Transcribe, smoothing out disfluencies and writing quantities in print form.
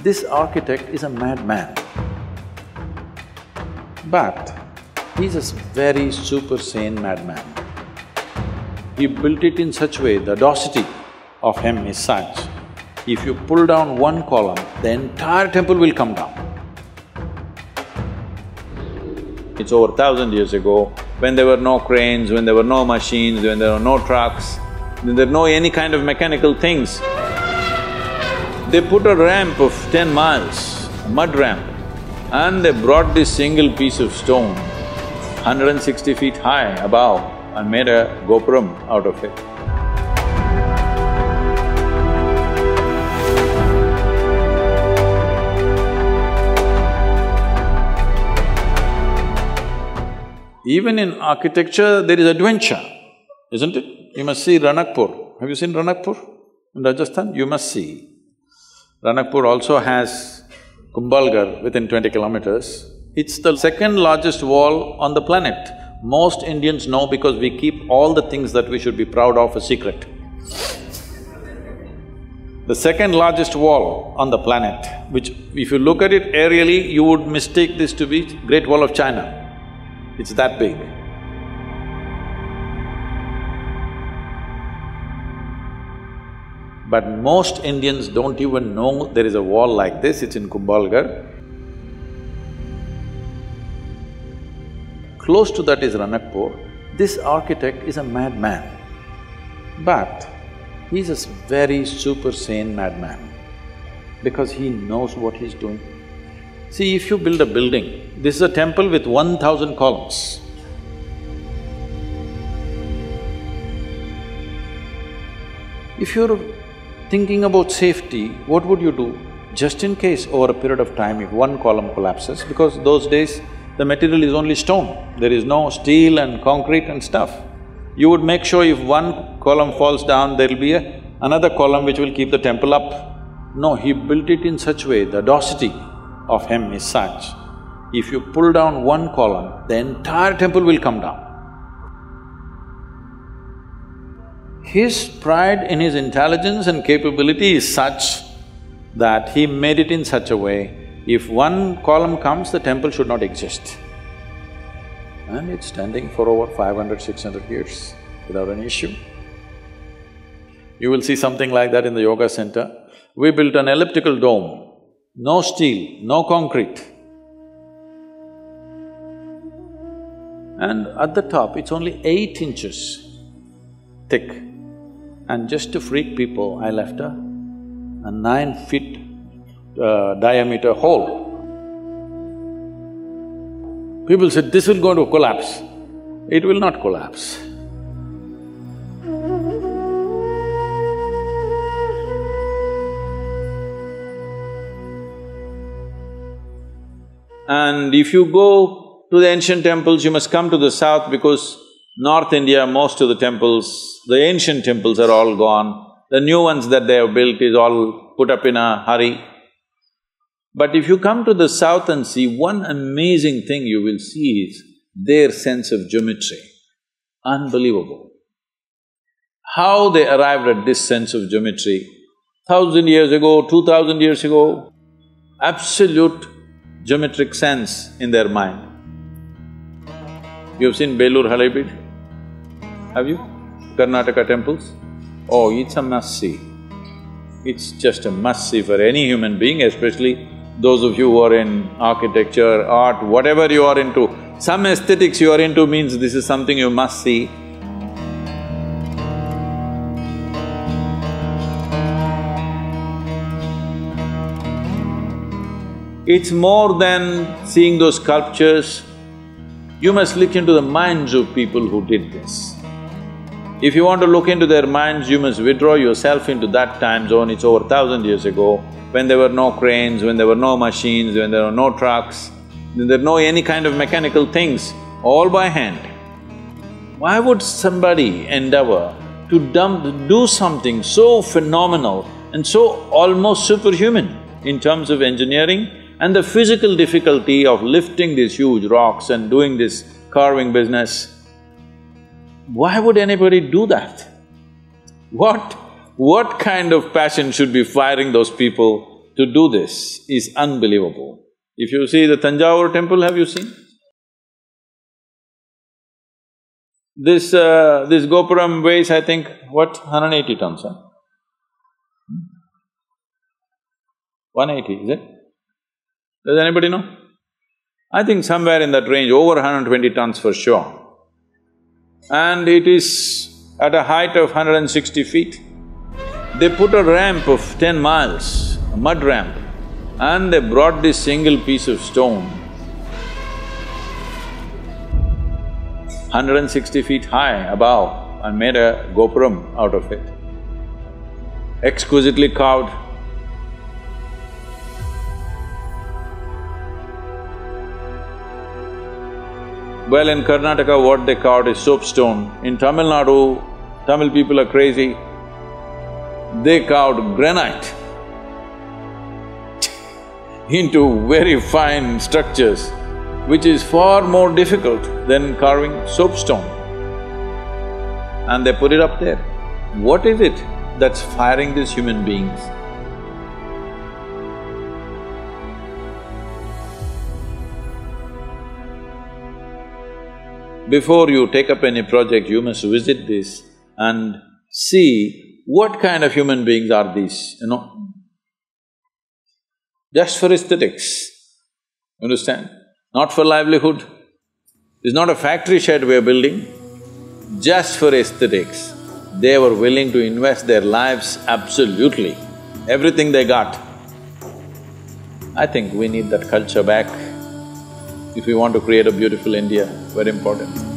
This architect is a madman, but he's a very super sane madman. He built it in such a way, the audacity of him is such, if you pull down one column, the entire temple will come down. It's over 1,000 years ago, when there were no cranes, when there were no machines, when there were no trucks, when there were no any kind of mechanical things. They put a ramp of 10 miles, a mud ramp, and they brought this single piece of stone, 160 feet high above, and made a gopuram out of it. Even in architecture, there is adventure, isn't it? You must see Ranakpur. Have you seen Ranakpur in Rajasthan? You must see. Ranakpur also has Kumbhalgarh within 20 kilometers. It's the second largest wall on the planet. Most Indians know because we keep all the things that we should be proud of a secret. The second largest wall on the planet, which if you look at it aerially, you would mistake this to be Great Wall of China. It's that big. But most Indians don't even know there is a wall like this, it's in Kumbhalgarh. Close to that is Ranakpur. This architect is a madman, but he's a very super sane madman because he knows what he's doing. See, if you build a building, this is a temple with 1,000 columns. If you're thinking about safety, what would you do? Just in case over a period of time, if one column collapses, because those days the material is only stone, there is no steel and concrete and stuff. You would make sure if one column falls down, there'll be another column which will keep the temple up. No, he built it in such a way, the audacity of him is such, if you pull down one column, the entire temple will come down. His pride in his intelligence and capability is such that he made it in such a way, if one column comes, the temple should not exist. And it's standing for over 500, 600 years without an issue. You will see something like that in the yoga center. We built an elliptical dome, no steel, no concrete. And at the top, it's only 8 inches thick. And just to freak people, I left a 9 feet diameter hole. People said, this will go to collapse. It will not collapse. And if you go to the ancient temples, you must come to the south because North India, most of the temples, the ancient temples are all gone. The new ones that they have built is all put up in a hurry. But if you come to the south and see, one amazing thing you will see is their sense of geometry. Unbelievable. How they arrived at this sense of geometry, 1,000 years ago, 2,000 years ago, absolute geometric sense in their mind. You've seen Belur Halebeedu? Have you? Karnataka temples? Oh, it's a must-see. It's just a must-see for any human being, especially those of you who are in architecture, art, whatever you are into. Some aesthetics you are into means this is something you must see. It's more than seeing those sculptures. You must look into the minds of people who did this. If you want to look into their minds, you must withdraw yourself into that time zone. It's over 1,000 years ago, when there were no cranes, when there were no machines, when there were no trucks, when there were no any kind of mechanical things, all by hand. Why would somebody endeavor to do something so phenomenal and so almost superhuman in terms of engineering and the physical difficulty of lifting these huge rocks and doing this carving business? Why would anybody do that? What kind of passion should be firing those people to do this is unbelievable. If you see the Tanjavur temple, have you seen? This Gopuram weighs, I think, what, 180 tons, huh? 180, is it? Does anybody know? I think somewhere in that range, over 120 tons for sure. And it is at a height of 160 feet. They put a ramp of 10 miles, a mud ramp, and they brought this single piece of stone 160 feet high above and made a gopuram out of it. Exquisitely carved. Well, in Karnataka, what they carved is soapstone. In Tamil Nadu, Tamil people are crazy. They carved granite into very fine structures, which is far more difficult than carving soapstone. And they put it up there. What is it that's firing these human beings? Before you take up any project, you must visit this and see what kind of human beings are these, you know? Just for aesthetics, understand? Not for livelihood. It's not a factory shed we're building, just for aesthetics. They were willing to invest their lives absolutely, everything they got. I think we need that culture back if we want to create a beautiful India, very important.